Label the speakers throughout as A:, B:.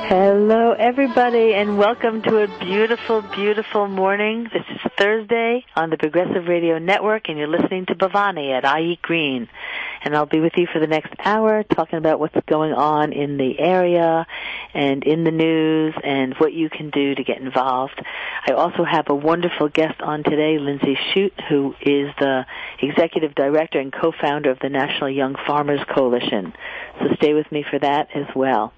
A: Hello, everybody, and welcome to a beautiful, beautiful morning. This is Thursday on the Progressive Radio Network, and you're listening to Bhavani at I Eat Green. And I'll be with you for the next hour talking about what's going on in the area and in the news and what you can do to get involved. I also have a wonderful guest on today, Lindsay Shute, who is the Executive Director and co-founder of the National Young Farmers Coalition. So stay with me for that as well.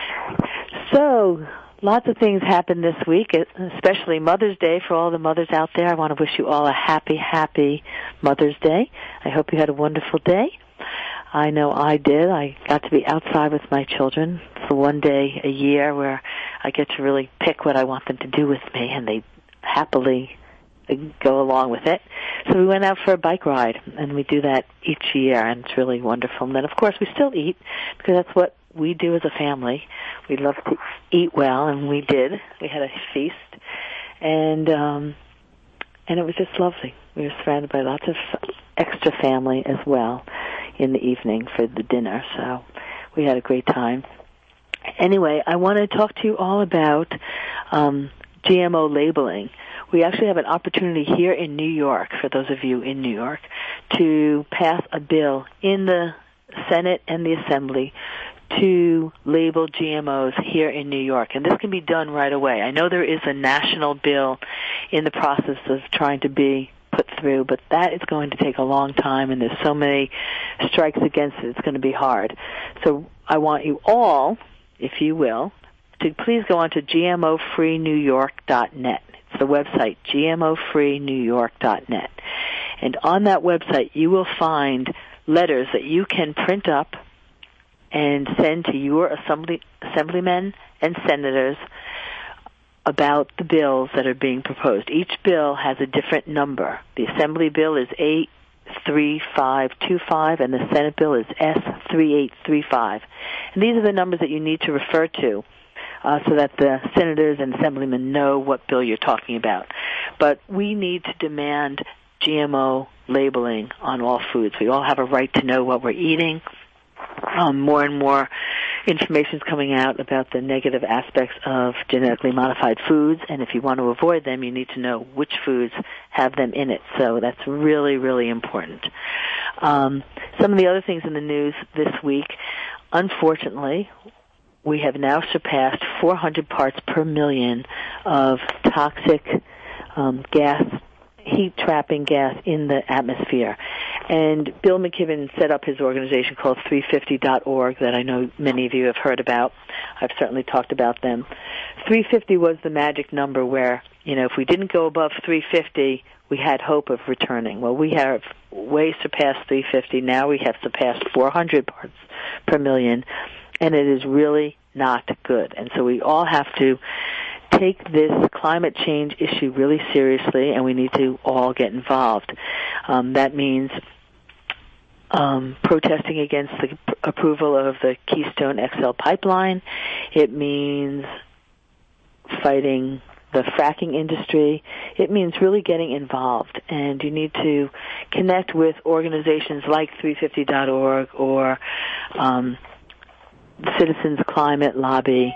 A: So, lots of things happened this week, especially Mother's Day. For all the mothers out there, I want to wish you all a happy, happy Mother's Day. I hope you had a wonderful day. I know I did. I got to be outside with my children for one day a year where I get to really pick what I want them to do with me, and they happily go along with it. So we went out for a bike ride, and we do that each year, and it's really wonderful. And then, of course, we still eat, because that's what we do as a family. We love to eat well, and we did. We had a feast, and it was just lovely. We were surrounded by lots of extra family as well in the evening for the dinner, so we had a great time. Anyway, I want to talk to you all about GMO labeling. We actually have an opportunity here in New York, for those of you in New York, to pass a bill in the Senate and the Assembly to label GMOs here in New York. And this can be done right away. I know there is a national bill in the process of trying to be put through, but that is going to take a long time, and there's so many strikes against it, it's going to be hard. So I want you all, if you will, to please go on to gmofreenewyork.net. It's the website, gmofreenewyork.net. And on that website, you will find letters that you can print up and send to your assemblymen and senators about the bills that are being proposed. Each bill has a different number. The Assembly bill is 83525, and the Senate bill is S3835. And these are the numbers that you need to refer to so that the senators and assemblymen know what bill you're talking about. But we need to demand GMO labeling on all foods. We all have a right to know what we're eating. More and more information is coming out about the negative aspects of genetically modified foods, and if you want to avoid them, you need to know which foods have them in it. So that's really, really important. Some of the other things in the news this week, unfortunately, we have now surpassed 400 parts per million of toxic gas, heat-trapping gas in the atmosphere. And Bill McKibben set up his organization called 350.org that I know many of you have heard about. I've certainly talked about them. 350 was the magic number where, if we didn't go above 350, we had hope of returning. Well, we have way surpassed 350. Now we have surpassed 400 parts per million, and it is really not good. And so we all have to take this climate change issue really seriously, and we need to all get involved. That means protesting against the approval of the Keystone XL pipeline. It means fighting the fracking industry. It means really getting involved, and you need to connect with organizations like 350.org or Citizens Climate Lobby,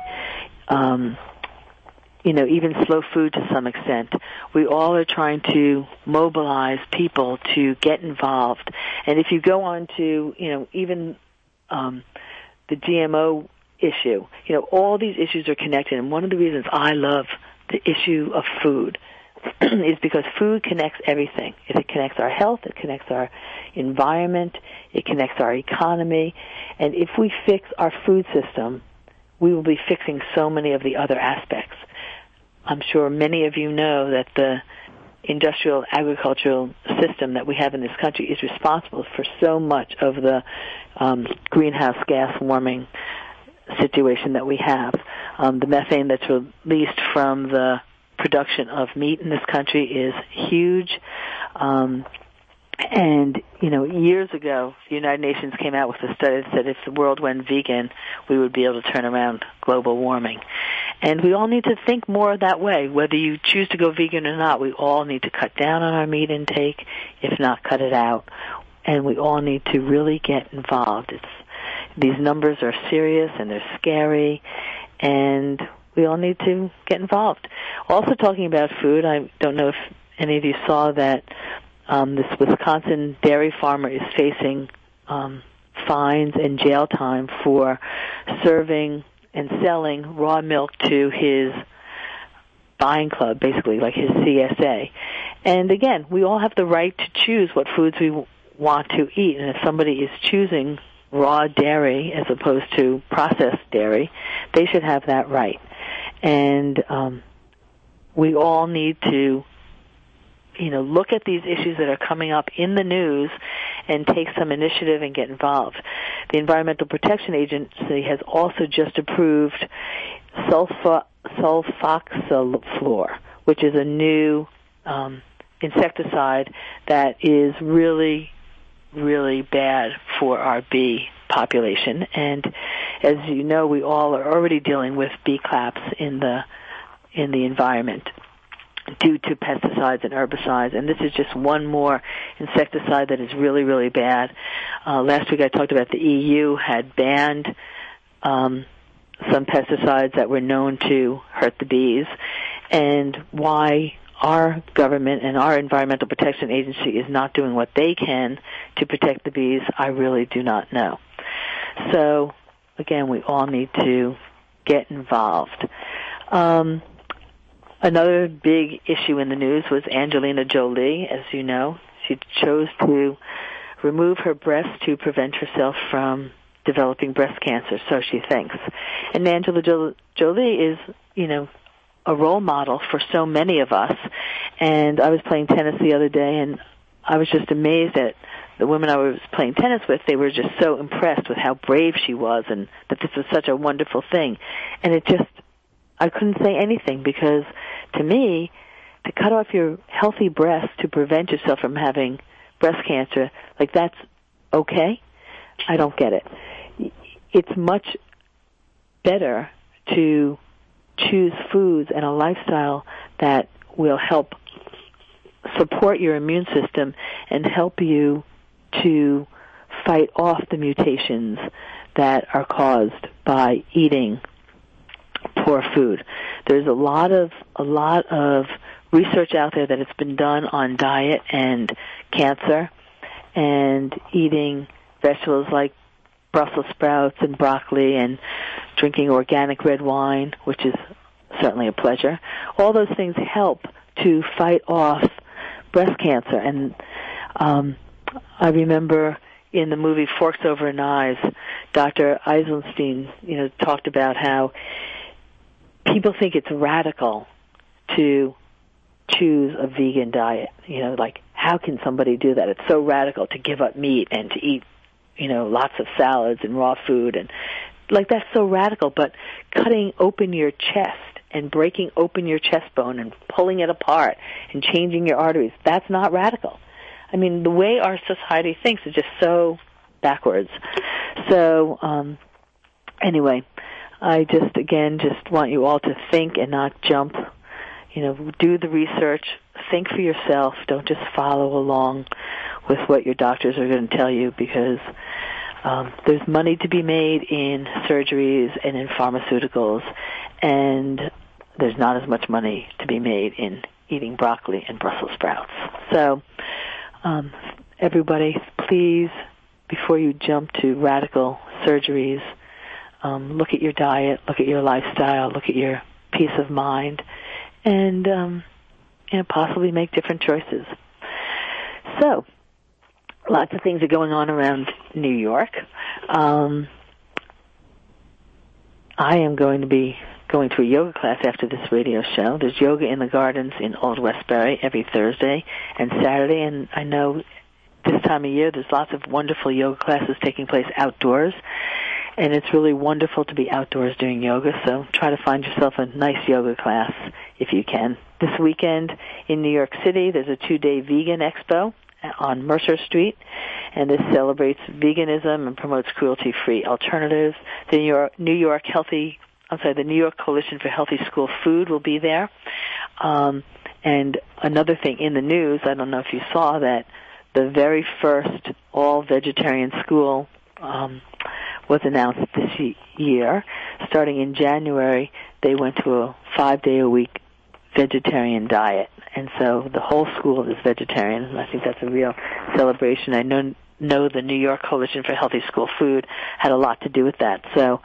A: even Slow Food to some extent. We all are trying to mobilize people to get involved. And if you go on to, even the GMO issue, all these issues are connected. And one of the reasons I love the issue of food is because food connects everything. It connects our health, it connects our environment, it connects our economy. And if we fix our food system, we will be fixing so many of the other aspects. I'm sure many of you know that the industrial agricultural system that we have in this country is responsible for so much of the greenhouse gas warming situation that we have. The methane that's released from the production of meat in this country is huge. And, years ago, the United Nations came out with a study that said if the world went vegan, we would be able to turn around global warming. And we all need to think more that way. Whether you choose to go vegan or not, we all need to cut down on our meat intake, if not cut it out. And we all need to really get involved. These numbers are serious and they're scary. and we all need to get involved. Also talking about food, I don't know if any of you saw that this Wisconsin dairy farmer is facing fines and jail time for serving and selling raw milk to his buying club, basically, like his CSA. And again, we all have the right to choose what foods we want to eat, and if somebody is choosing raw dairy as opposed to processed dairy, they should have that right. And we all need to, look at these issues that are coming up in the news and take some initiative and get involved. The Environmental Protection Agency has also just approved sulfoxaflor, which is a new insecticide that is really, really bad for our bee population. And as you know, we all are already dealing with bee claps in the environment due to pesticides and herbicides, and this is just one more insecticide that is really, really bad. Last week I talked about the EU had banned some pesticides that were known to hurt the bees, and why our government and our Environmental Protection Agency is not doing what they can to protect the bees, I really do not know. So, again, we all need to get involved. Another big issue in the news was Angelina Jolie, as you know. She chose to remove her breast to prevent herself from developing breast cancer, so she thinks. And Angelina Jolie is, a role model for so many of us. And I was playing tennis the other day, and I was just amazed at the women I was playing tennis with. They were just so impressed with how brave she was and that this was such a wonderful thing. And I couldn't say anything because, to me, to cut off your healthy breast to prevent yourself from having breast cancer, like that's okay? I don't get it. It's much better to choose foods and a lifestyle that will help support your immune system and help you to fight off the mutations that are caused by eating poor food. There's a lot of research out there that has been done on diet and cancer and eating vegetables like Brussels sprouts and broccoli and drinking organic red wine, which is certainly a pleasure. All those things help to fight off breast cancer. And I remember in the movie Forks Over Knives, Dr. Eisenstein, talked about how people think it's radical to choose a vegan diet. Like, how can somebody do that? It's so radical to give up meat and to eat, lots of salads and raw food. And, that's so radical. But cutting open your chest and breaking open your chest bone and pulling it apart and changing your arteries, that's not radical. I mean, the way our society thinks is just so backwards. So, anyway, I just want you all to think and not jump. Do the research. Think for yourself. Don't just follow along with what your doctors are going to tell you, because there's money to be made in surgeries and in pharmaceuticals, and there's not as much money to be made in eating broccoli and Brussels sprouts. So, everybody, please, before you jump to radical surgeries, look at your diet, look at your lifestyle, look at your peace of mind, and possibly make different choices. So, lots of things are going on around New York. I am going to be going to a yoga class after this radio show. There's yoga in the gardens in Old Westbury every Thursday and Saturday, and I know this time of year there's lots of wonderful yoga classes taking place outdoors, and it's really wonderful to be outdoors doing yoga, so try to find yourself a nice yoga class if you can. This weekend in New York City, there's a 2-day vegan expo on Mercer Street, and this celebrates veganism and promotes cruelty-free alternatives. The New York Coalition for Healthy School Food will be there. And another thing in the news, I don't know if you saw that the very first all-vegetarian school was announced this year. Starting in January, they went to a 5-day-a-week vegetarian diet, and so the whole school is vegetarian, and I think that's a real celebration. I know the New York Coalition for Healthy School Food had a lot to do with that. So,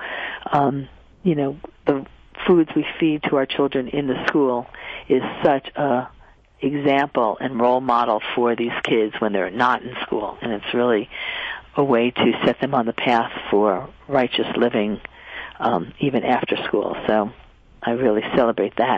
A: the foods we feed to our children in the school is such a example and role model for these kids when they're not in school, and it's really a way to set them on the path for righteous living even after school. So I really celebrate that.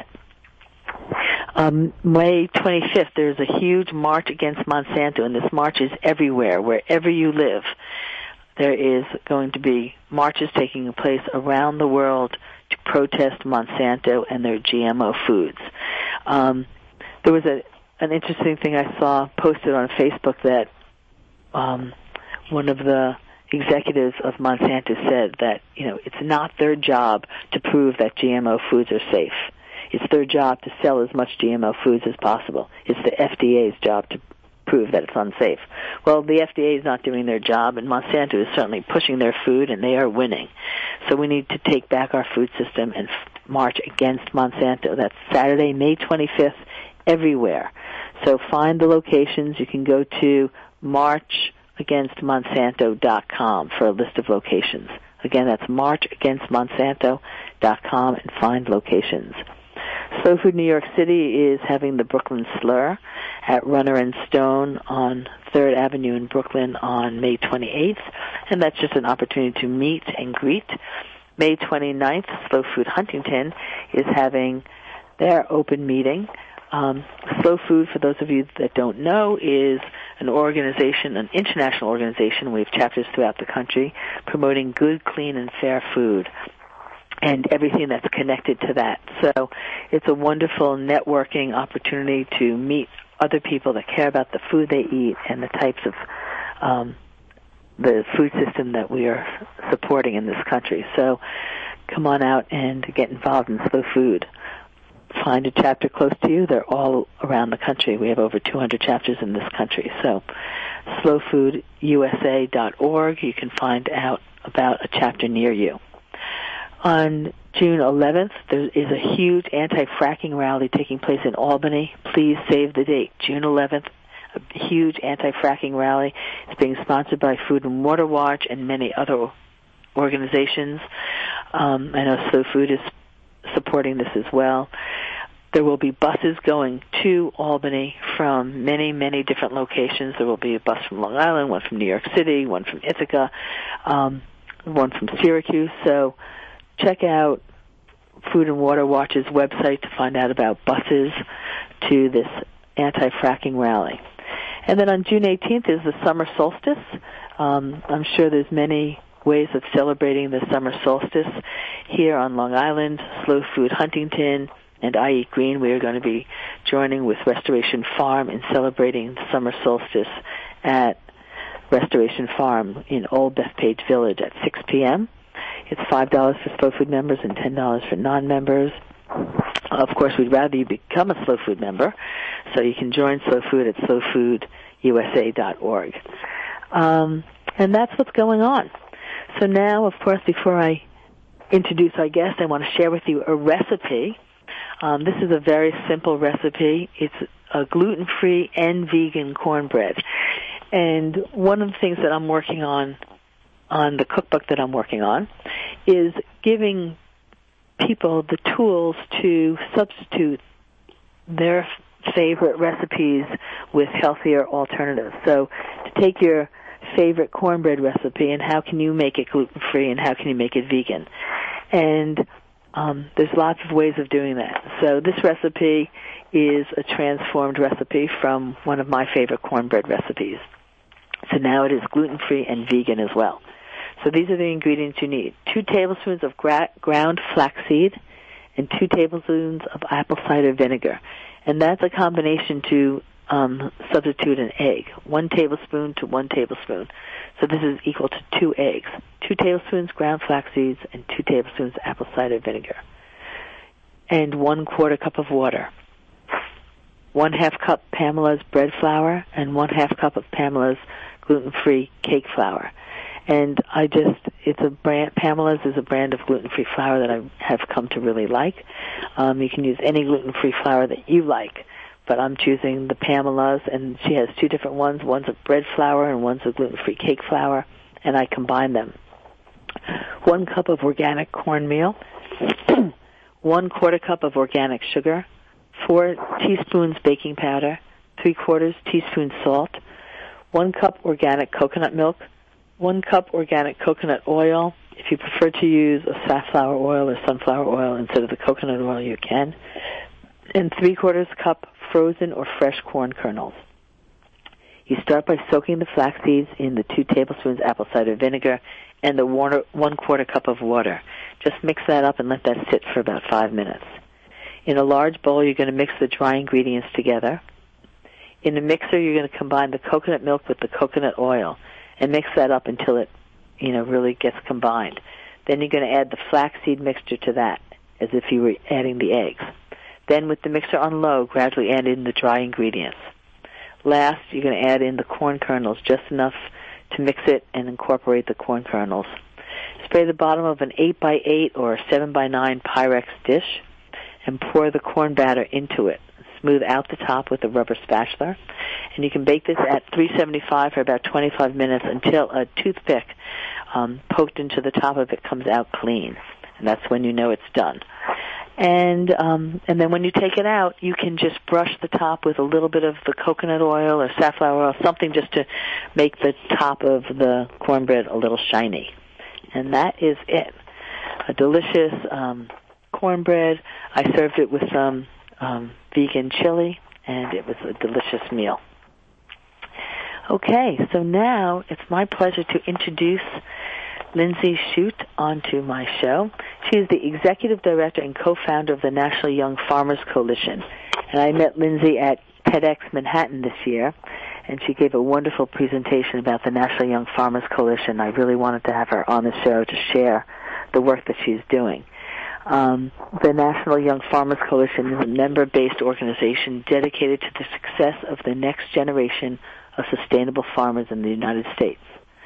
A: May 25th, there's a huge march against Monsanto, and this march is everywhere, wherever you live. There is going to be marches taking place around the world to protest Monsanto and their GMO foods. There was an interesting thing I saw posted on Facebook that one of the executives of Monsanto said that, it's not their job to prove that GMO foods are safe. It's their job to sell as much GMO foods as possible. It's the FDA's job to prove that it's unsafe. Well, the FDA is not doing their job, and Monsanto is certainly pushing their food, and they are winning. So we need to take back our food system and march against Monsanto. That's Saturday, May 25th, everywhere. So find the locations. You can go to marchagainstmonsanto.com for a list of locations. Again, that's marchagainstmonsanto.com and find locations. Slow Food New York City is having the Brooklyn Slur at Runner and Stone on 3rd Avenue in Brooklyn on May 28th, and that's just an opportunity to meet and greet. May 29th, Slow Food Huntington is having their open meeting. Slow Food, for those of you that don't know, is an organization, an international organization. We have chapters throughout the country promoting good, clean, and fair food and everything that's connected to that. So it's a wonderful networking opportunity to meet other people that care about the food they eat and the types of the food system that we are supporting in this country. So come on out and get involved in Slow Food. Find a chapter close to you. They're all around the country. We have over 200 chapters in this country. So slowfoodusa.org, you can find out about a chapter near you. On June 11th, there is a huge anti-fracking rally taking place in Albany. Please save the date, June 11th, a huge anti-fracking rally. It's being sponsored by Food and Water Watch and many other organizations. I know Slow Food is supporting this as well. There will be buses going to Albany from many, many different locations. There will be a bus from Long Island, one from New York City, one from Ithaca, one from Syracuse. So check out Food and Water Watch's website to find out about buses to this anti-fracking rally. And then on June 18th is the summer solstice. I'm sure there's many ways of celebrating the summer solstice. Here on Long Island, Slow Food Huntington, and I Eat Green, we are going to be joining with Restoration Farm in celebrating the summer solstice at Restoration Farm in Old Bethpage Village at 6 p.m. It's $5 for Slow Food members and $10 for non-members. Of course, we'd rather you become a Slow Food member, so you can join Slow Food at slowfoodusa.org. And that's what's going on. So now, of course, before I introduce our guest, I want to share with you a recipe. This is a very simple recipe. It's a gluten-free and vegan cornbread. And one of the things that I'm working on the cookbook that I'm working on, is giving people the tools to substitute their favorite recipes with healthier alternatives. So to take your favorite cornbread recipe and how can you make it gluten-free and how can you make it vegan. And there's lots of ways of doing that. So this recipe is a transformed recipe from one of my favorite cornbread recipes. So now it is gluten-free and vegan as well. So these are the ingredients you need. 2 tablespoons of ground flaxseed and 2 tablespoons of apple cider vinegar. And that's a combination to substitute an egg, 1 tablespoon to 1 tablespoon. So this is equal to 2 eggs. 2 tablespoons ground flax seeds and 2 tablespoons apple cider vinegar. And 1/4 cup of water. 1/2 cup Pamela's bread flour and 1/2 cup of Pamela's gluten-free cake flour. And it's a brand. Pamela's is a brand of gluten-free flour that I have come to really like. You can use any gluten-free flour that you like, but I'm choosing the Pamela's, and she has two different ones. One's a bread flour and one's a gluten-free cake flour, and I combine them. 1 cup of organic cornmeal, 1/4 cup of organic sugar, 4 teaspoons baking powder, 3/4 teaspoon salt, 1 cup organic coconut milk, 1 cup organic coconut oil. If you prefer to use a safflower oil or sunflower oil instead of the coconut oil, you can. And 3/4 cup frozen or fresh corn kernels. You start by soaking the flax seeds in the 2 tablespoons apple cider vinegar and the 1/4 cup of water. Just mix that up and let that sit for about 5 minutes. In a large bowl, you're going to mix the dry ingredients together. In the mixer, you're going to combine the coconut milk with the coconut oil and mix that up until it, really gets combined. Then you're going to add the flaxseed mixture to that, as if you were adding the eggs. Then with the mixer on low, gradually add in the dry ingredients. Last, you're going to add in the corn kernels, just enough to mix it and incorporate the corn kernels. Spray the bottom of an 8x8 or 7x9 Pyrex dish and pour the corn batter into it. Smooth out the top with a rubber spatula. And you can bake this at 375 for about 25 minutes until a toothpick poked into the top of it comes out clean. And that's when you know it's done. And then when you take it out, you can just brush the top with a little bit of the coconut oil or safflower oil, something just to make the top of the cornbread a little shiny. And that is it. A delicious cornbread. I served it with some vegan chili, and it was a delicious meal. Okay, so now it's my pleasure to introduce Lindsay Shute onto my show. She is the Executive Director and co-founder of the National Young Farmers Coalition. And I met Lindsay at TEDx Manhattan this year, and she gave a wonderful presentation about the National Young Farmers Coalition. I really wanted to have her on the show to share the work that she's doing. The National Young Farmers Coalition is a member-based organization dedicated to the success of the next generation of sustainable farmers in the United States.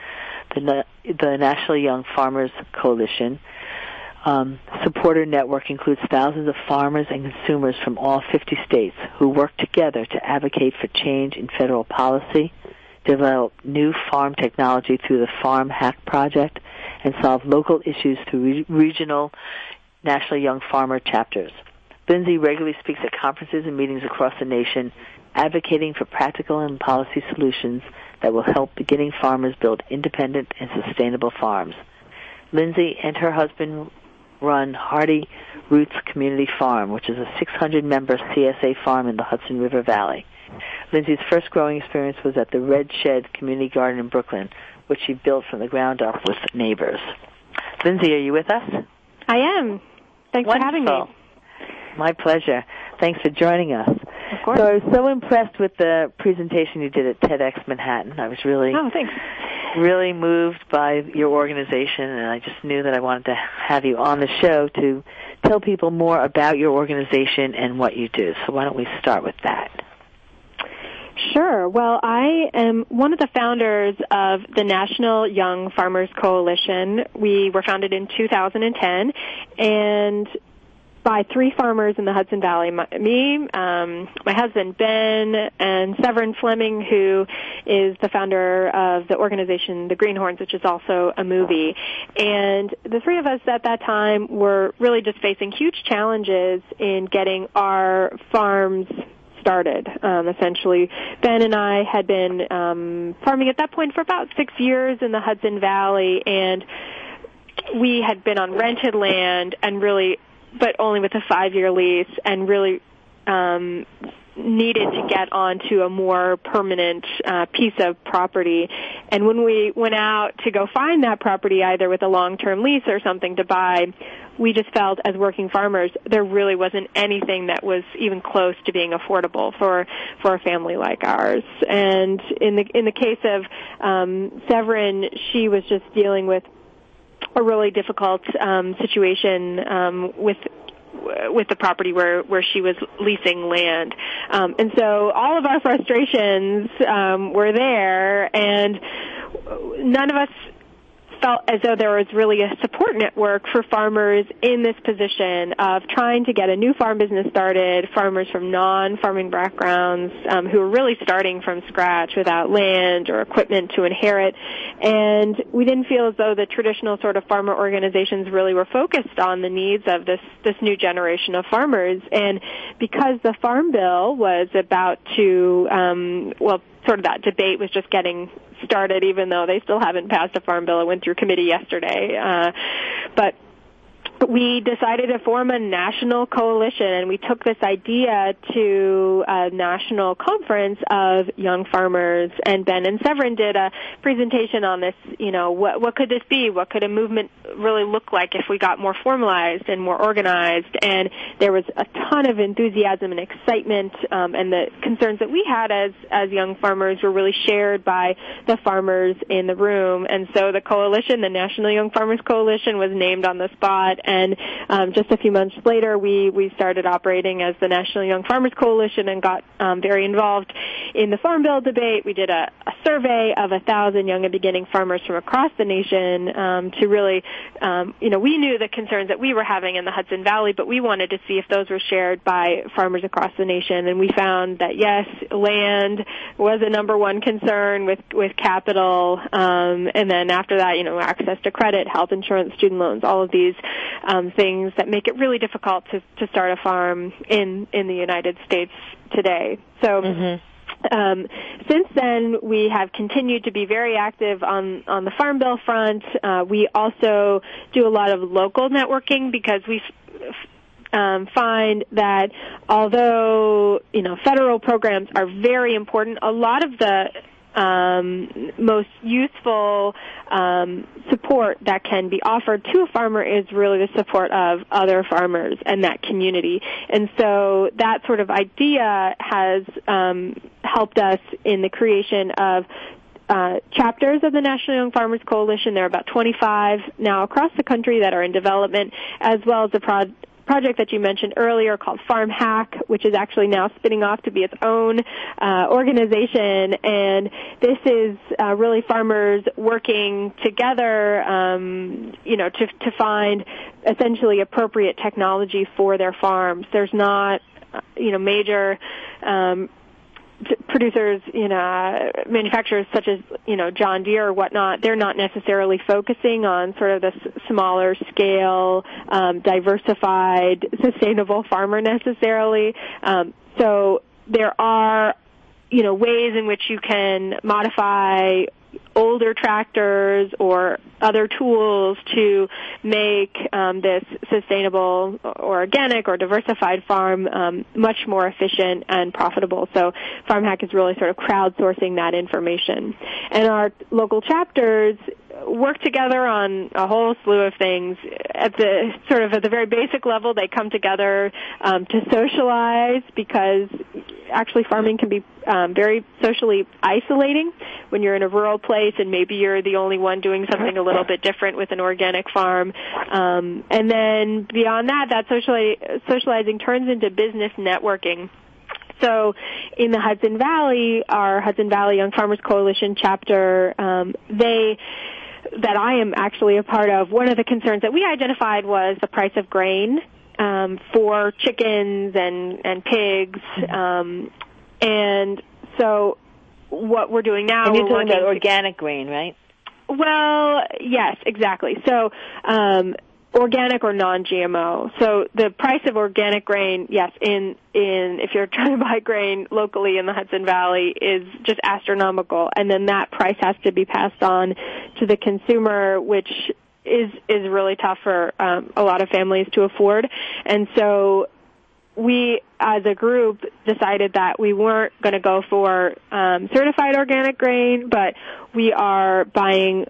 A: The National Young Farmers Coalition supporter network includes thousands of farmers and consumers from all 50 states who work together to advocate for change in federal policy, develop new farm technology through the Farm Hack Project, and solve local issues through regional National Young Farmer chapters. Lindsay regularly speaks at conferences and meetings across the nation, advocating for practical and policy solutions that will help beginning farmers build independent and sustainable farms. Lindsay and her husband run Hardy Roots Community Farm, which is a 600-member CSA farm in the Hudson River Valley. Lindsay's first growing experience was at the Red Shed Community Garden in Brooklyn, which she built from the ground up with neighbors. Lindsay, are you with us?
B: I am. Thanks
A: Wonderful.
B: for having me.
A: My pleasure. Thanks for joining us.
B: Of course.
A: So I was so impressed with the presentation you did at TEDx Manhattan. I was really moved by your organization, and I just knew that I wanted to have you on the show to tell people more about your organization and what you do. So why don't we start with that?
B: Sure. Well, I am one of the founders of the National Young Farmers Coalition. We were founded in 2010, and by 3 farmers in the Hudson Valley, my husband Ben, and Severin Fleming, who is the founder of the organization The Greenhorns, which is also a movie. And the 3 of us at that time were really just facing huge challenges in getting our farms started. Essentially, Ben and I had been farming at that point for about 6 years in the Hudson Valley, and we had been on rented land and really, but only with a 5-year lease, and really needed to get onto a more permanent piece of property. And when we went out to go find that property, either with a long-term lease or something to buy, we just felt as working farmers there really wasn't anything that was even close to being affordable for a family like ours. And in the case of Severin, she was just dealing with a really difficult situation with the property where she was leasing land. And so all of our frustrations were there, and none of us felt as though there was really a support network for farmers in this position of trying to get a new farm business started, farmers from non-farming backgrounds who were really starting from scratch without land or equipment to inherit. And we didn't feel as though the traditional sort of farmer organizations really were focused on the needs of this new generation of farmers. And because the Farm Bill was about to, sort of that debate was just getting started, even though they still haven't passed a Farm Bill. It went through committee yesterday. But we decided to form a national coalition, and we took this idea to a national conference of young farmers. And Ben and Severin did a presentation on this, what could this be? What could a movement really look like if we got more formalized and more organized? And there was a ton of enthusiasm and excitement, and the concerns that we had as young farmers were really shared by the farmers in the room. And so the coalition, the National Young Farmers Coalition, was named on the spot. And just a few months later, we started operating as the National Young Farmers Coalition and got very involved in the Farm Bill debate. We did a survey of 1,000 young and beginning farmers from across the nation to really, we knew the concerns that we were having in the Hudson Valley, but we wanted to see if those were shared by farmers across the nation. And we found that, yes, land was a number one concern with capital, and then after that, access to credit, health insurance, student loans, all of these things that make it really difficult to start a farm in the United States today. So since then, we have continued to be very active on the Farm Bill front. We also do a lot of local networking because we find that although, federal programs are very important, a lot of the most useful support that can be offered to a farmer is really the support of other farmers and that community. And so that sort of idea has helped us in the creation of chapters of the National Young Farmers Coalition. There are about 25 now across the country that are in development, as well as the project that you mentioned earlier called Farm Hack, which is actually now spinning off to be its own organization. And this is really farmers working together, to find essentially appropriate technology for their farms. There's not, major producers, manufacturers such as, John Deere or whatnot, they're not necessarily focusing on sort of the smaller scale, diversified, sustainable farmer necessarily. So there are, ways in which you can modify older tractors or other tools to make this sustainable or organic or diversified farm much more efficient and profitable. So Farm Hack is really sort of crowdsourcing that information. And our local chapters work together on a whole slew of things. At the very basic level, they come together to socialize, because actually farming can be very socially isolating when you're in a rural place and maybe you're the only one doing something a little bit different with an organic farm. And then beyond that socializing turns into business networking. So in the Hudson Valley, our Hudson Valley Young Farmers Coalition chapter, that I am actually a part of, one of the concerns that we identified was the price of grain for chickens and pigs. And so what we're doing now...
A: And you're talking about organic grain, right?
B: Well, yes, exactly. So organic or non-GMO. So the price of organic grain, yes, if you're trying to buy grain locally in the Hudson Valley, is just astronomical. And then that price has to be passed on to the consumer, which is really tough for a lot of families to afford. And so we, as a group, decided that we weren't going to go for certified organic grain, but we are buying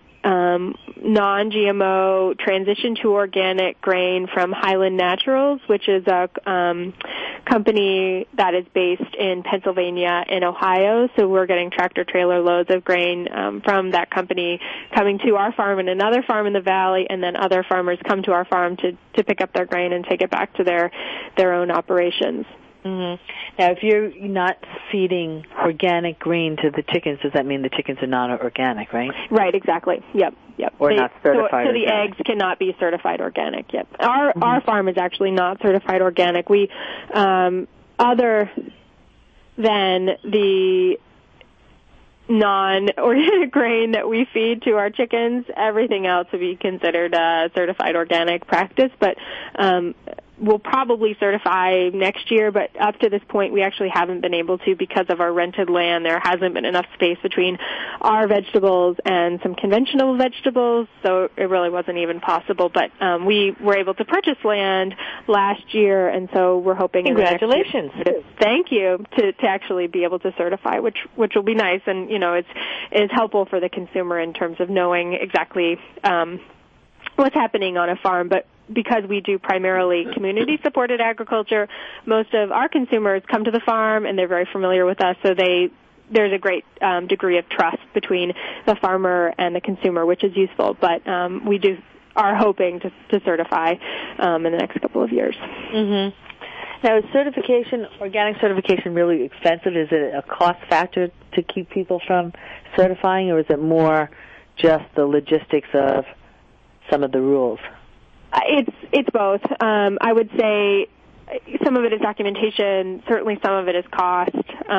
B: non-GMO transition to organic grain from Highland Naturals, which is a company that is based in Pennsylvania and Ohio. So we're getting tractor-trailer loads of grain from that company coming to our farm and another farm in the valley, and then other farmers come to our farm to pick up their grain and take it back to their own operations.
A: Mm-hmm. Now, if you're not feeding organic green to the chickens, does that mean the chickens are not organic, right?
B: Right, exactly. Yep.
A: Or not certified
B: so the
A: organic.
B: eggs cannot be certified organic. Yep. Our farm is actually not certified organic. We, other than the non-organic grain that we feed to our chickens, everything else would be considered a certified organic practice, but we'll probably certify next year, but up to this point we actually haven't been able to because of our rented land. There hasn't been enough space between our vegetables and some conventional vegetables, so it really wasn't even possible, but we were able to purchase land last year, and so we're hoping
A: Congratulations.
B: Thank you, to actually be able to certify, which will be nice, and it's helpful for the consumer in terms of knowing exactly what's happening on a farm. But because we do primarily community-supported agriculture, most of our consumers come to the farm and they're very familiar with us, so there's a great degree of trust between the farmer and the consumer, which is useful. But we are hoping to certify in the next couple of years.
A: Mm-hmm. Now, is organic certification really expensive? Is it a cost factor to keep people from certifying, or is it more just the logistics of some of the rules?
B: It's both. I would say some of it is documentation. Certainly, some of it is cost.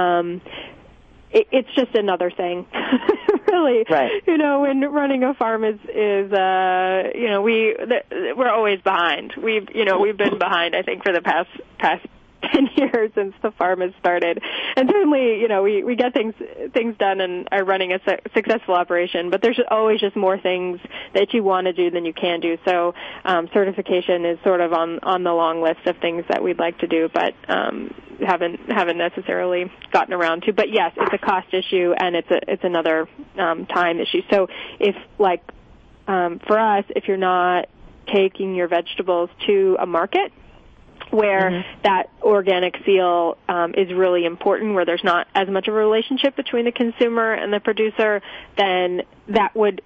B: It's just another thing, really.
A: Right.
B: When running a farm is we're always behind. We've been behind, I think, for the past 10 years since the farm has started. And certainly, we get things done and are running a successful operation, but there's always just more things that you want to do than you can do. So certification is sort of on the long list of things that we'd like to do, but haven't necessarily gotten around to. But yes, it's a cost issue and it's another time issue. So if for us, if you're not taking your vegetables to a market where that organic seal is really important, where there's not as much of a relationship between the consumer and the producer, then that would,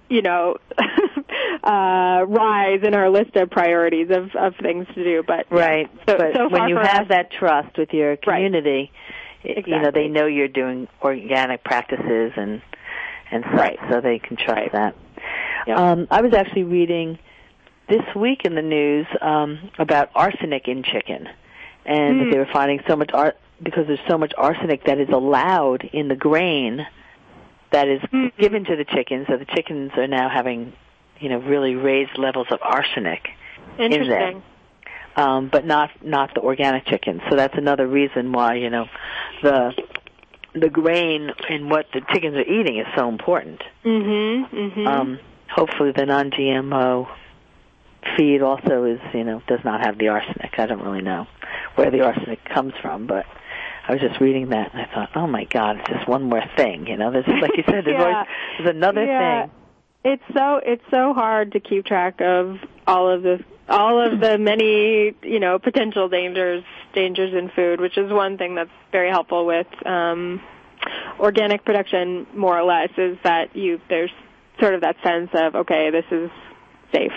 B: rise in our list of priorities of things to do. But
A: right.
B: So
A: when you have that trust with your community,
B: right. Exactly.
A: They know you're doing organic practices and such,
B: right.
A: so they can trust that.
B: Yep.
A: I was actually reading this week in the news about arsenic in chicken, and that they were finding so much because there's so much arsenic that is allowed in the grain that is given to the chickens, so the chickens are now having, really raised levels of arsenic in them. But not the organic chickens. So that's another reason why, the grain and what the chickens are eating is so important. Hopefully the non-GMO feed also is, does not have the arsenic. I don't really know where the arsenic comes from, but I was just reading that and I thought, oh my God, it's just one more thing. There's just, like you said, there's another thing.
B: It's so hard to keep track of all of the many, potential dangers in food, which is one thing that's very helpful with organic production, more or less, is that there's sort of that sense of, okay, this is safe.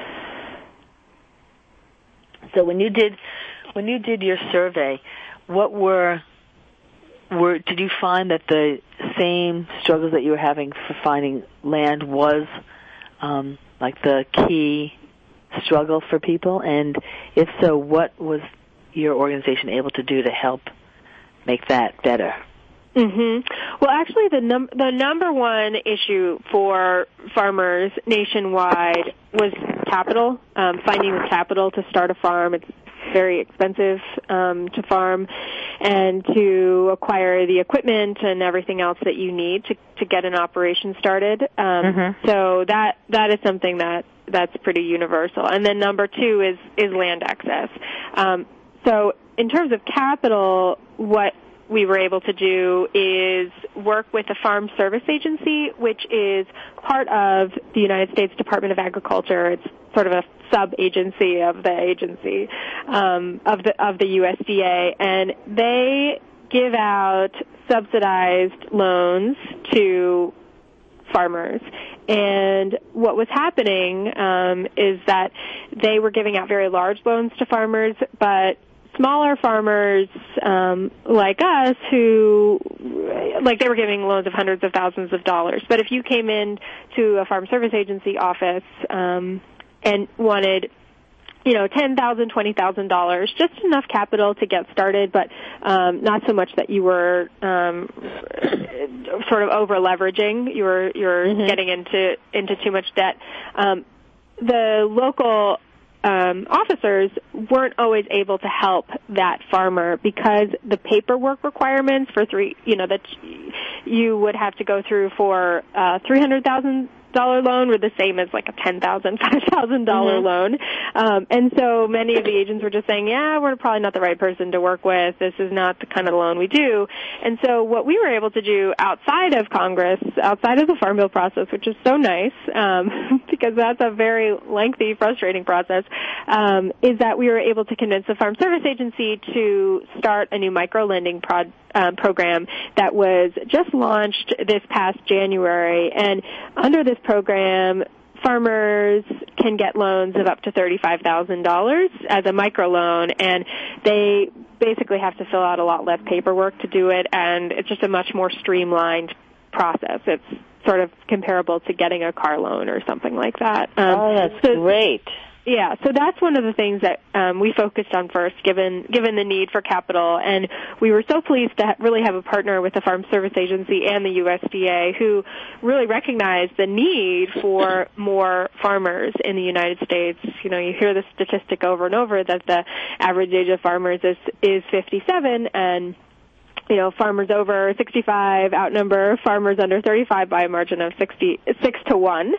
A: So when you did your survey, what did you find that the same struggles that you were having for finding land was the key struggle for people? And if so, what was your organization able to do to help make that better?
B: Well, actually, the number one issue for farmers nationwide was capital, finding the capital to start a farm. It's very expensive to farm and to acquire the equipment and everything else that you need to get an operation started. So that is something that's pretty universal. And then number two is land access. So in terms of capital, what we were able to do is work with the Farm Service Agency, which is part of the United States Department of Agriculture. It's sort of a sub-agency of the agency, of the USDA, and they give out subsidized loans to farmers. And what was happening is that they were giving out very large loans to farmers, but smaller farmers like us who, like, they were giving loans of hundreds of thousands of dollars. But if you came in to a Farm Service Agency office and wanted, you know, $10,000, $20,000, just enough capital to get started, but not so much that you were sort of over leveraging. You were getting into too much debt. The local officers weren't always able to help that farmer because the paperwork requirements for that you would have to go through for $300,000 loan were the same as like a $10,000, $5,000 loan. And so many of the agents were just saying, yeah, we're probably not the right person to work with. This is not the kind of loan we do. And so what we were able to do outside of Congress, outside of the Farm Bill process, which is so nice, because that's a very lengthy, frustrating process, is that we were able to convince the Farm Service Agency to start a new micro-lending program that was just launched this past January. And under this program, farmers can get loans of up to $35,000 as a microloan, and they basically have to fill out a lot less paperwork to do it, and it's just a much more streamlined process. It's sort of comparable to getting a car loan or something like that.
A: That's great.
B: Yeah, so that's one of the things that we focused on first, given the need for capital, and we were so pleased to really have a partner with the Farm Service Agency and the USDA, who really recognized the need for more farmers in the United States. You know, you hear the statistic over and over that the average age of farmers is 57, and you know, farmers over 65 outnumber farmers under 35 by a margin of 6 to 1.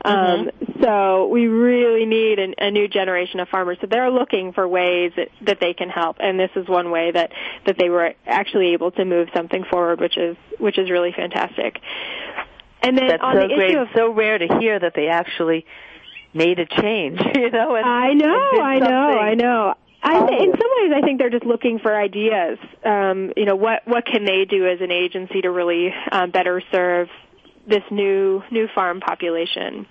B: So we really need a new generation of farmers. So they're looking for ways that they can help, and this is one way that they were actually able to move something forward, which is really fantastic. And then
A: that's
B: on
A: so
B: the
A: great.
B: issue of,
A: it's so rare to hear that they actually made a change. You know,
B: I know. In some ways, I think they're just looking for ideas. You know, what can they do as an agency to really better serve this new farm population?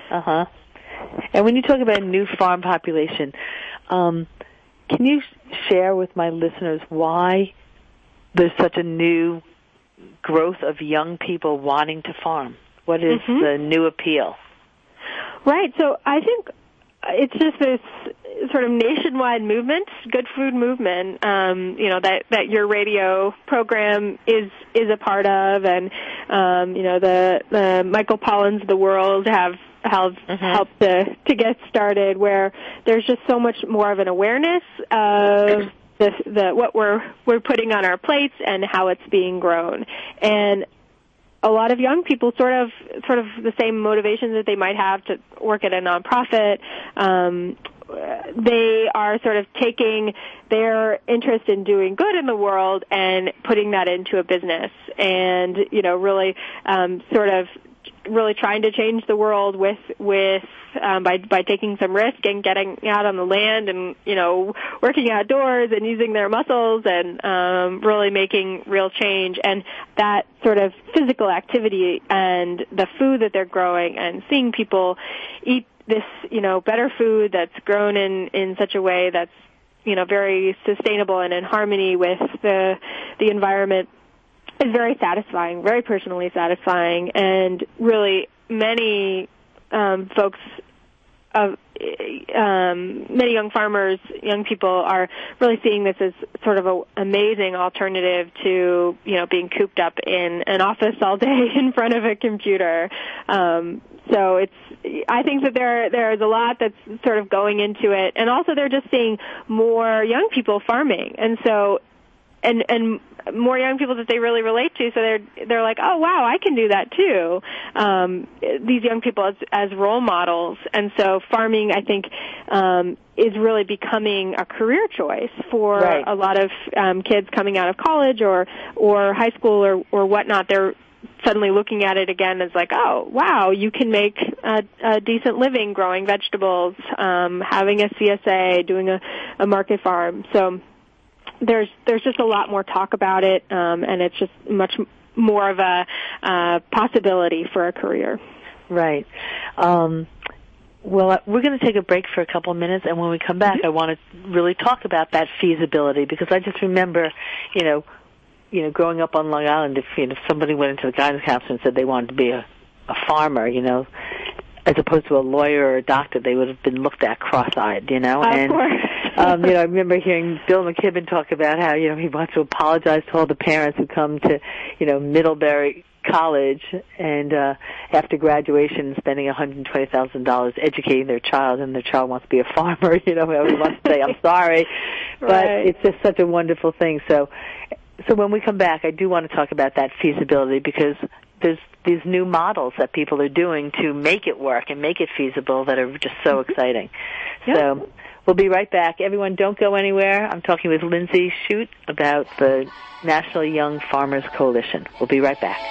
A: And when you talk about a new farm population, can you share with my listeners why there's such a new growth of young people wanting to farm? What is the new appeal?
B: Right. So I think it's just this sort of nationwide movement, good food movement, you know, that your radio program is a part of, and you know, the Michael Pollins of the world have helped to get started, where there's just so much more of an awareness of what we're putting on our plates and how it's being grown. And a lot of young people sort of the same motivations that they might have to work at a nonprofit. They are sort of taking their interest in doing good in the world and putting that into a business, and you know, really really trying to change the world by taking some risk and getting out on the land and, you know, working outdoors and using their muscles and really making real change. And that sort of physical activity and the food that they're growing and seeing people eat this, you know, better food that's grown in such a way that's, you know, very sustainable and in harmony with the environment is very satisfying, very personally satisfying, and really many folks, many young farmers, young people are really seeing this as sort of an amazing alternative to, you know, being cooped up in an office all day in front of a computer. So I think that there's a lot that's sort of going into it, and also they're just seeing more young people farming, and so. And more young people that they really relate to, so they're like, oh wow, I can do that too. These young people as role models, and so farming, I think, is really becoming a career choice for a lot of kids coming out of college or high school or whatnot. They're suddenly looking at it again as like, oh wow, you can make a decent living growing vegetables, having a CSA, doing a market farm. So. There's just a lot more talk about it, and it's just much more of a possibility for a career.
A: Right. Well, we're going to take a break for a couple of minutes, and when we come back, I want to really talk about that feasibility, because I just remember, growing up on Long Island, if somebody went into the guidance counselor and said they wanted to be a farmer, as opposed to a lawyer or a doctor, they would have been looked at cross-eyed,
B: Of course.
A: I remember hearing Bill McKibben talk about how, he wants to apologize to all the parents who come to, Middlebury College and after graduation spending $120,000 educating their child, and their child wants to be a farmer, whoever wants to say, I'm sorry. But
B: Right.
A: It's just such a wonderful thing. So when we come back, I do want to talk about that feasibility, because there's these new models that people are doing to make it work and make it feasible that are just so exciting.
B: Yep.
A: So we'll be right back. Everyone, don't go anywhere. I'm talking with Lindsay Shute about the National Young Farmers Coalition. We'll be right back.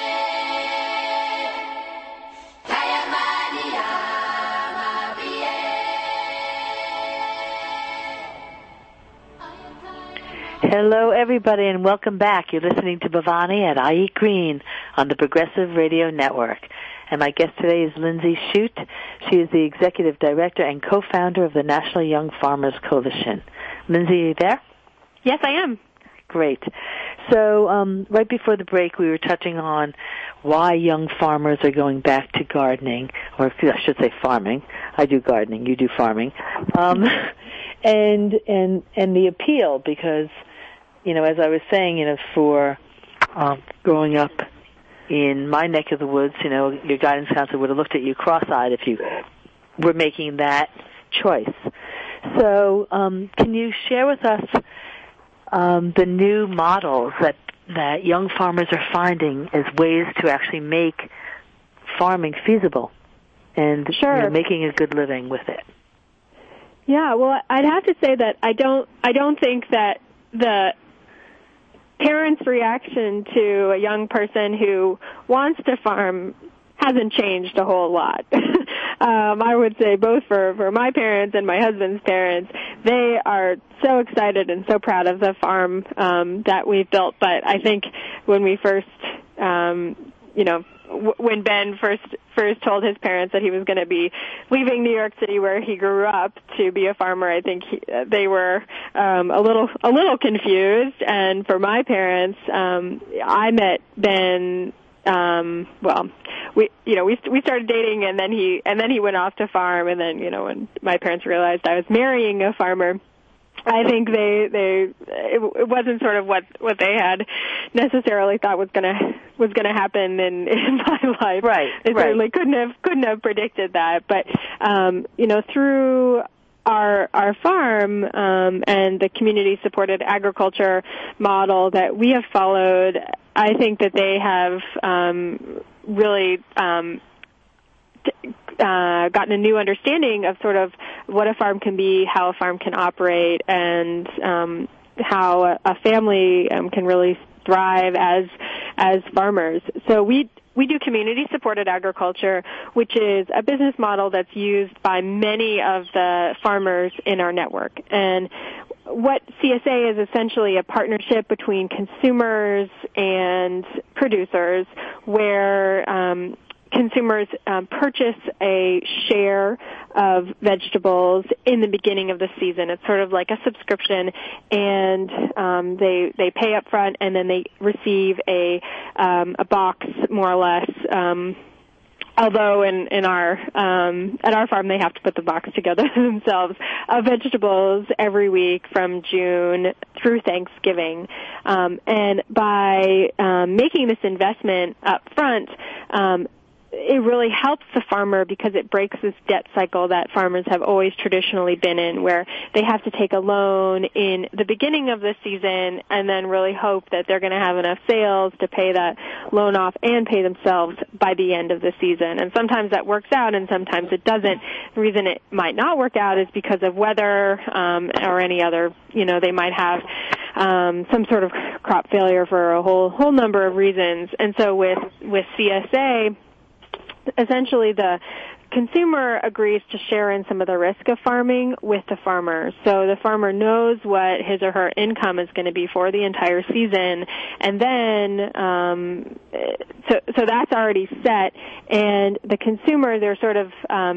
A: Hello, everybody, and welcome back. You're listening to Bhavani at I Eat Green on the Progressive Radio Network. And my guest today is Lindsay Shute. She is the Executive Director and co-founder of the National Young Farmers Coalition. Lindsay, are you there?
B: Yes, I am.
A: Great. So right before the break, we were touching on why young farmers are going back to gardening, or I should say farming. I do gardening, you do farming. And the appeal, because, as I was saying, for growing up in my neck of the woods, your guidance counselor would have looked at you cross-eyed if you were making that choice. So can you share with us the new models that young farmers are finding as ways to actually make farming feasible and
B: Sure.
A: Making a good living with it?
B: Yeah, well, I'd have to say that I don't think that the parents' reaction to a young person who wants to farm hasn't changed a whole lot. I would say both for my parents and my husband's parents, they are so excited and so proud of the farm that we've built. But I think when we first, when Ben first told his parents that he was going to be leaving New York City, where he grew up, to be a farmer, I think they were a little confused. And for my parents, I met Ben. We started dating, and then he went off to farm, and then when my parents realized I was marrying a farmer, I think it wasn't sort of what they had necessarily thought was gonna happen in my life.
A: Right.
B: They certainly couldn't have predicted that. But through our farm and the community supported agriculture model that we have followed, I think that they have really gotten a new understanding of sort of what a farm can be, how a farm can operate, and how a family can really thrive as farmers. So we do community-supported agriculture, which is a business model that's used by many of the farmers in our network. And what CSA is essentially a partnership between consumers and producers, where consumers purchase a share of vegetables in the beginning of the season. It's sort of like a subscription, and they pay up front, and then they receive a box, more or less. Although at our farm they have to put the box together themselves, of vegetables every week from June through Thanksgiving. And by making this investment up front, it really helps the farmer, because it breaks this debt cycle that farmers have always traditionally been in, where they have to take a loan in the beginning of the season and then really hope that they're going to have enough sales to pay that loan off and pay themselves by the end of the season. And sometimes that works out, and sometimes it doesn't. The reason it might not work out is because of weather or any other, they might have some sort of crop failure for a whole number of reasons. And so with CSA, essentially the consumer agrees to share in some of the risk of farming with the farmer. So the farmer knows what his or her income is going to be for the entire season, and then so that's already set. And the consumer, they're sort of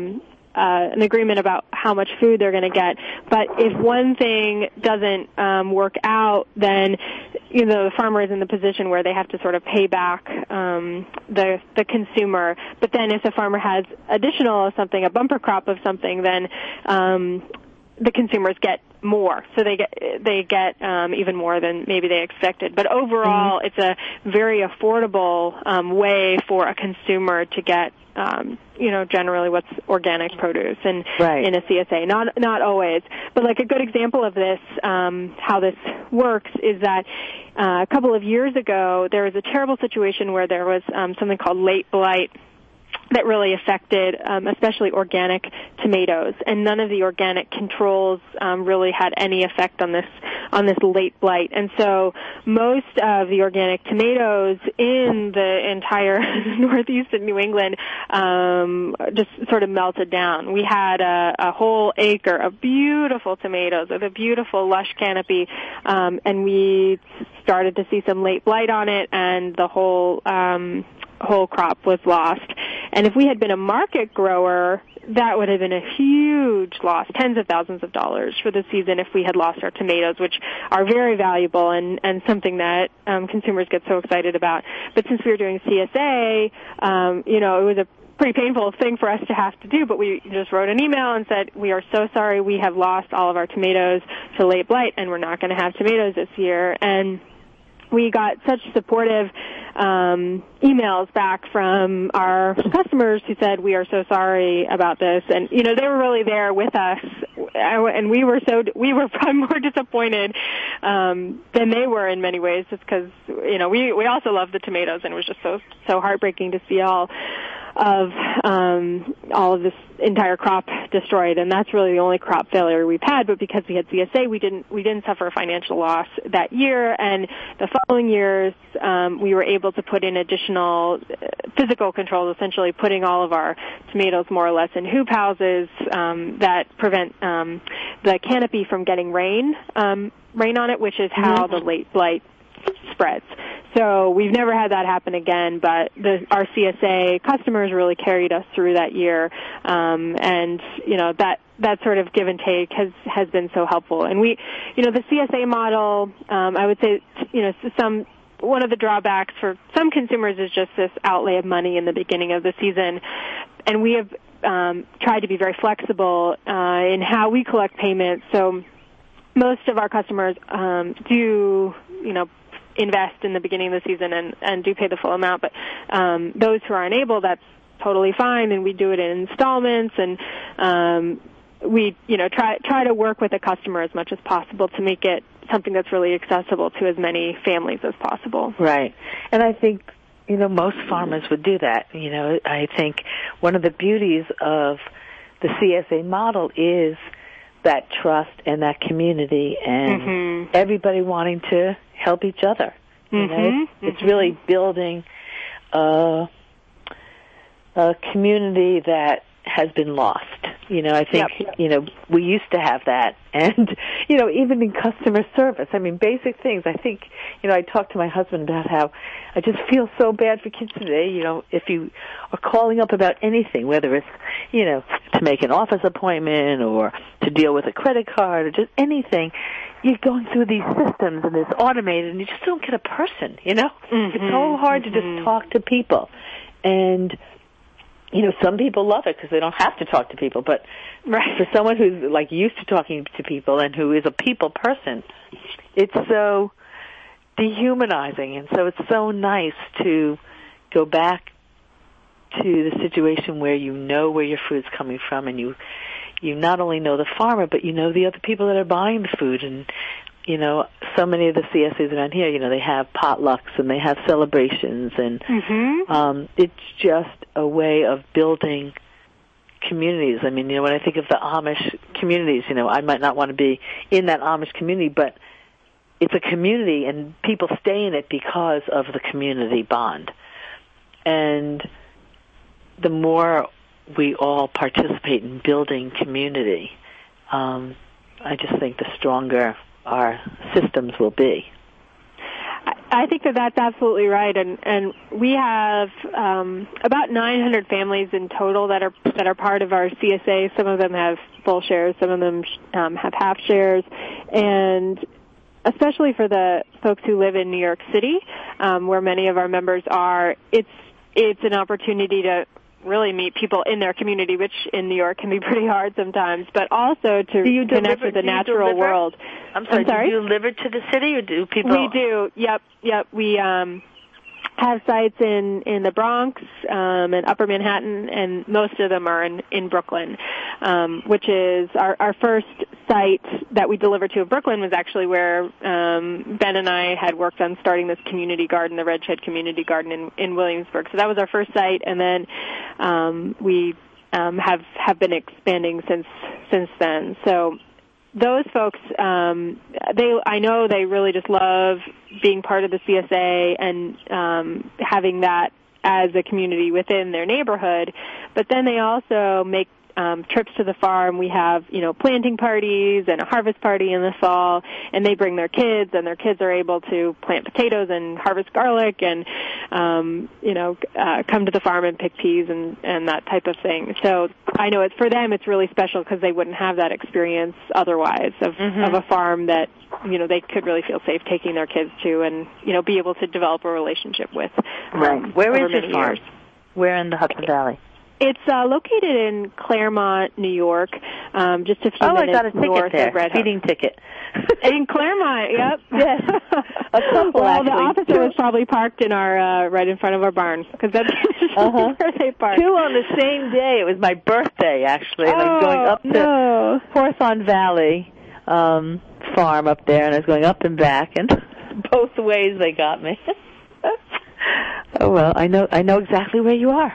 B: an agreement about how much food they're going to get. But if one thing doesn't work out, then the farmer is in the position where they have to sort of pay back the consumer. But then if the farmer has additional something, a bumper crop of something, then the consumers get more. So they get even more than maybe they expected. But overall, it's a very affordable way for a consumer to get generally what's organic produce and in a CSA. Not always. But like a good example of this, how this works is that a couple of years ago there was a terrible situation where there was something called late blight that really affected especially organic tomatoes, and none of the organic controls really had any effect on this late blight. And so most of the organic tomatoes in the entire northeast of New England just sort of melted down. We had a whole acre of beautiful tomatoes with a beautiful lush canopy, and we started to see some late blight on it, and the whole crop was lost. And if we had been a market grower, that would have been a huge loss, tens of thousands of dollars for the season if we had lost our tomatoes, which are very valuable and something that consumers get so excited about. But since we were doing CSA, it was a pretty painful thing for us to have to do, but we just wrote an email and said, we are so sorry, we have lost all of our tomatoes to late blight, and we're not going to have tomatoes this year. And we got such supportive emails back from our customers who said, we are so sorry about this. And, they were really there with us. And we were probably more disappointed than they were in many ways, just because, we also love the tomatoes, and it was just so heartbreaking to see all of this entire crop destroyed. And that's really the only crop failure we've had. But because we had CSA, we didn't suffer a financial loss that year. And the following years, we were able to put in additional physical controls, essentially putting all of our tomatoes more or less in hoop houses that prevent the canopy from getting rain on it, which is how the late blight spreads. So we've never had that happen again, but our CSA customers really carried us through that year, and that sort of give and take has been so helpful. And we, the CSA model, I would say, one of the drawbacks for some consumers is just this outlay of money in the beginning of the season, and we have tried to be very flexible in how we collect payments. So most of our customers do, invest in the beginning of the season and do pay the full amount, but those who are unable, that's totally fine, and we do it in installments, and we try to work with the customer as much as possible to make it something that's really accessible to as many families as possible.
A: Right. And I think most farmers would do that. I think one of the beauties of the CSA model is that trust and that community and everybody wanting to help each other. It's really building a community that has been lost. I think, we used to have that. And, even in customer service, basic things. I think, I talked to my husband about how I just feel so bad for kids today. If you are calling up about anything, whether it's, to make an office appointment or to deal with a credit card or just anything, you're going through these systems and it's automated and you just don't get a person, It's so hard to just talk to people. And some people love it because they don't have to talk to people, but for someone who's used to talking to people and who is a people person, it's so dehumanizing, and so it's so nice to go back to the situation where where your food's coming from, and you not only know the farmer, but the other people that are buying the food. And so many of the CSAs around here, they have potlucks and they have celebrations, and it's just a way of building communities. When I think of the Amish communities, I might not want to be in that Amish community, but it's a community and people stay in it because of the community bond. And the more we all participate in building community, I just think the stronger our systems will be.
B: I think that's absolutely right, and we have about 900 families in total that are part of our CSA. Some of them have full shares, some of them have half shares, and especially for the folks who live in New York City, where many of our members are, it's an opportunity to really meet people in their community, which in New York can be pretty hard sometimes, but also to connect with the natural world.
A: I'm sorry, do you deliver to the city, or do people?
B: We do, yep. We have sites in the Bronx and Upper Manhattan, and most of them are in Brooklyn, which is our first site that we delivered to. Brooklyn was actually where Ben and I had worked on starting this community garden, the Red Shed Community Garden in Williamsburg. So that was our first site, and then we have been expanding since then. So those folks, I know they really just love being part of the CSA and having that as a community within their neighborhood. But then they also make trips to the farm. We have, planting parties and a harvest party in the fall, and they bring their kids, and their kids are able to plant potatoes and harvest garlic and, come to the farm and pick peas and that type of thing. So I know for them it's really special because they wouldn't have that experience otherwise of a farm that, they could really feel safe taking their kids to and, be able to develop a relationship with.
A: Right. Where is your farm? Where in the Hudson Valley?
B: It's located in Claremont, New York, just a few minutes north of Red Hook. Oh, I got a ticket
A: there, feeding ticket.
B: In Claremont, yep.
A: Yes. A couple,
B: well,
A: actually.
B: The officer was probably parked in our right in front of our barn, because that's where they park.
A: Two on the same day. It was my birthday, actually. And I was going up to Hawthorne Valley farm up there, and I was going up and back, and both ways they got me. Oh, well, I know exactly where you are.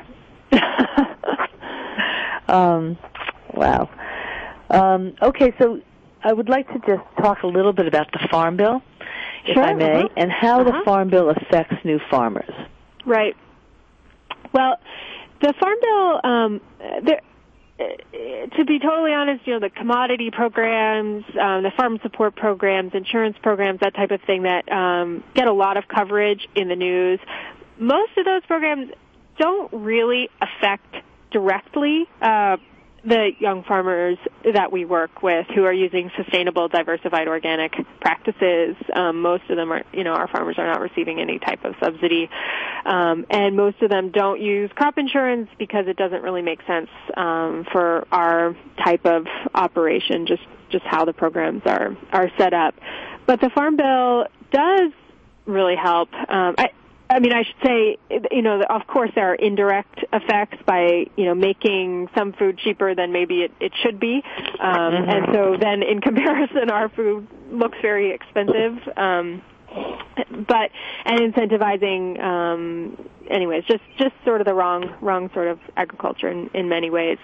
A: Wow. Okay, so I would like to just talk a little bit about the Farm Bill, if I may, and how the Farm Bill affects new farmers.
B: Right. Well, the Farm Bill, to be totally honest, the commodity programs, the farm support programs, insurance programs, that type of thing that get a lot of coverage in the news, most of those programs don't really affect directly the young farmers that we work with who are using sustainable, diversified organic practices. Most of them are, our farmers are not receiving any type of subsidy. And most of them don't use crop insurance because it doesn't really make sense for our type of operation, just how the programs are set up. But the Farm Bill does really help. I should say, of course there are indirect effects by, making some food cheaper than maybe it should be. And so then in comparison, our food looks very expensive. But incentivizing, anyways, just sort of the wrong sort of agriculture in many ways.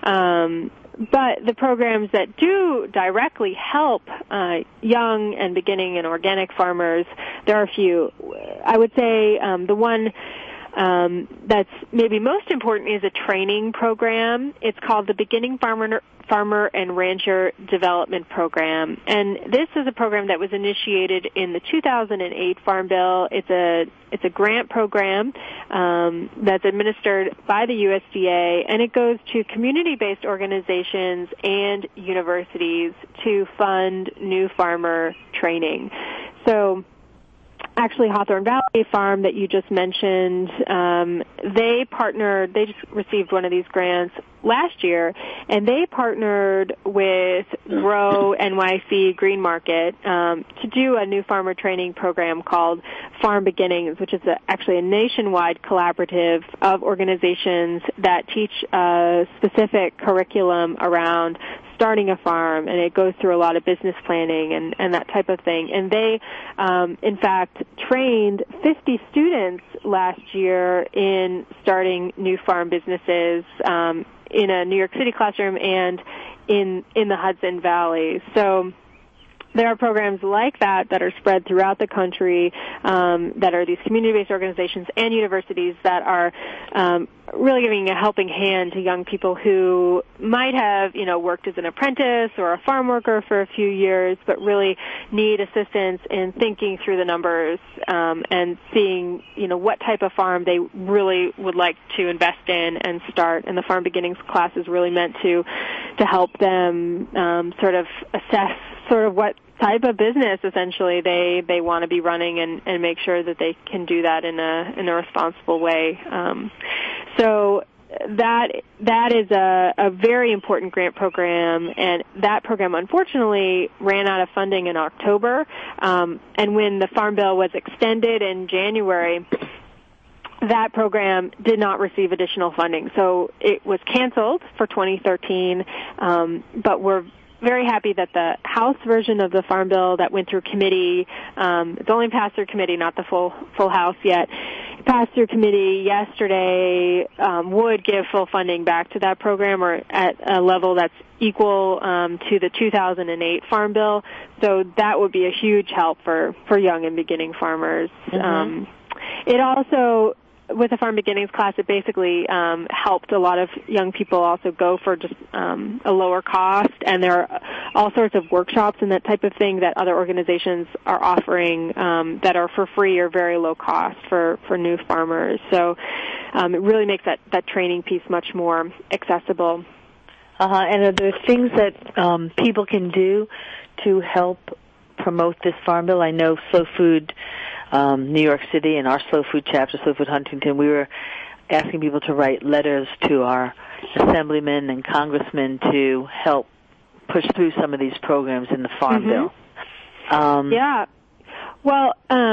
B: But the programs that do directly help young and beginning and organic farmers, there are a few. I would say the one that's maybe most important is a training program. It's called the Beginning Farmer and Rancher Development Program. And this is a program that was initiated in the 2008 Farm Bill. It's a grant program that's administered by the USDA, and it goes to community-based organizations and universities to fund new farmer training. So actually, Hawthorne Valley Farm that you just mentioned, they just received one of these grants last year, and they partnered with Grow NYC Green Market to do a new farmer training program called Farm Beginnings, which is actually a nationwide collaborative of organizations that teach a specific curriculum around starting a farm, and it goes through a lot of business planning and that type of thing. And they, in fact, trained 50 students last year in starting new farm businesses in a New York City classroom and in the Hudson Valley. So there are programs like that are spread throughout the country that are these community-based organizations and universities that are really giving a helping hand to young people who might have, worked as an apprentice or a farm worker for a few years, but really need assistance in thinking through the numbers and seeing, what type of farm they really would like to invest in and start. And the Farm Beginnings class is really meant to help them sort of assess sort of what type of business essentially they want to be running and make sure that they can do that in a responsible way. So that is a very important grant program, and that program unfortunately ran out of funding in October. And when the Farm Bill was extended in January, that program did not receive additional funding. So it was canceled for 2013, but we're very happy that the House version of the Farm Bill that went through committee, it's only passed through committee, not the full House yet, passed through committee yesterday, would give full funding back to that program or at a level that's equal to the 2008 Farm Bill. So that would be a huge help for young and beginning farmers. Mm-hmm. It also, with the Farm Beginnings class, it basically helped a lot of young people also go for just a lower cost, and there are all sorts of workshops and that type of thing that other organizations are offering that are for free or very low cost for new farmers. So it really makes that training piece much more accessible.
A: And are there things that people can do to help promote this Farm Bill? I know Slow Food New York City and our Slow Food chapter, Slow Food Huntington, we were asking people to write letters to our assemblymen and congressmen to help push through some of these programs in the Farm Bill.
B: Yeah. Well,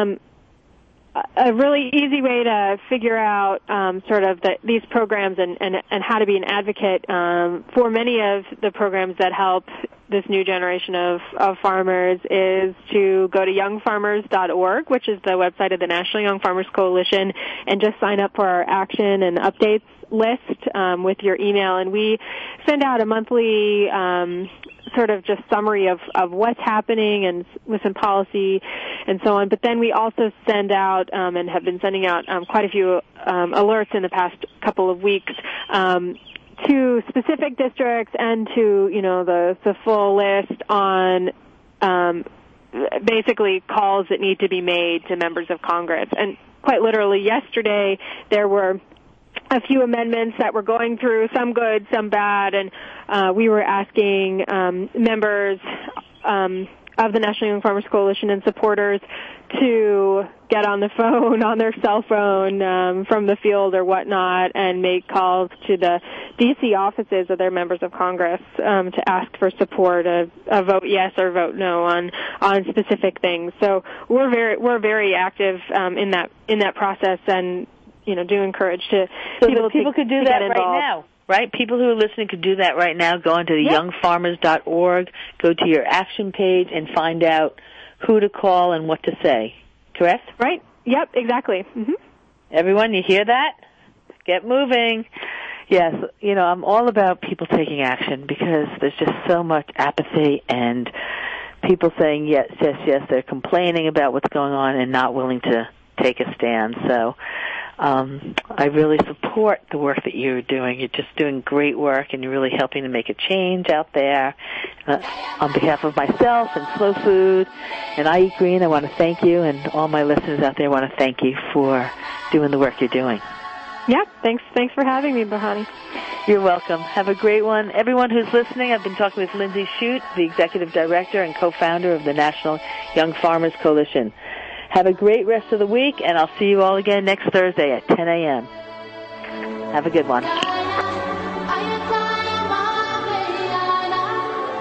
B: a really easy way to figure out sort of these programs and how to be an advocate for many of the programs that help this new generation of farmers is to go to youngfarmers.org, which is the website of the National Young Farmers Coalition, and just sign up for our action and updates list with your email. And we send out a monthly sort of just summary of what's happening and with some policy and so on. But then we also send out and have been sending out quite a few alerts in the past couple of weeks to specific districts and to, the full list on basically calls that need to be made to members of Congress. And quite literally yesterday there were a few amendments that were going through, some good, some bad, and we were asking members of the National Young Farmers Coalition and supporters to get on the phone, on their cell phone from the field or whatnot, and make calls to the D.C. offices of their members of Congress to ask for support, a vote yes or vote no on specific things. So we're very active in that process, and do encourage to
A: people could do that right now. Right? People who are listening could do that right now. Go onto youngfarmers.org, go to your action page, and find out who to call and what to say. Correct?
B: Right. Yep, exactly. Mm-hmm.
A: Everyone, you hear that? Get moving. Yes, I'm all about people taking action because there's just so much apathy and people saying yes. They're complaining about what's going on and not willing to take a stand. So I really support the work that you're doing. You're just doing great work, and you're really helping to make a change out there. On behalf of myself and Slow Food and I Eat Green, I want to thank you, and all my listeners out there want to thank you for doing the work you're doing.
B: Yeah, thanks for having me, Bhavani.
A: You're welcome. Have a great one. Everyone who's listening, I've been talking with Lindsay Shute, the Executive Director and co-founder of the National Young Farmers Coalition. Have a great rest of the week, and I'll see you all again next Thursday at 10 a.m. Have a good one.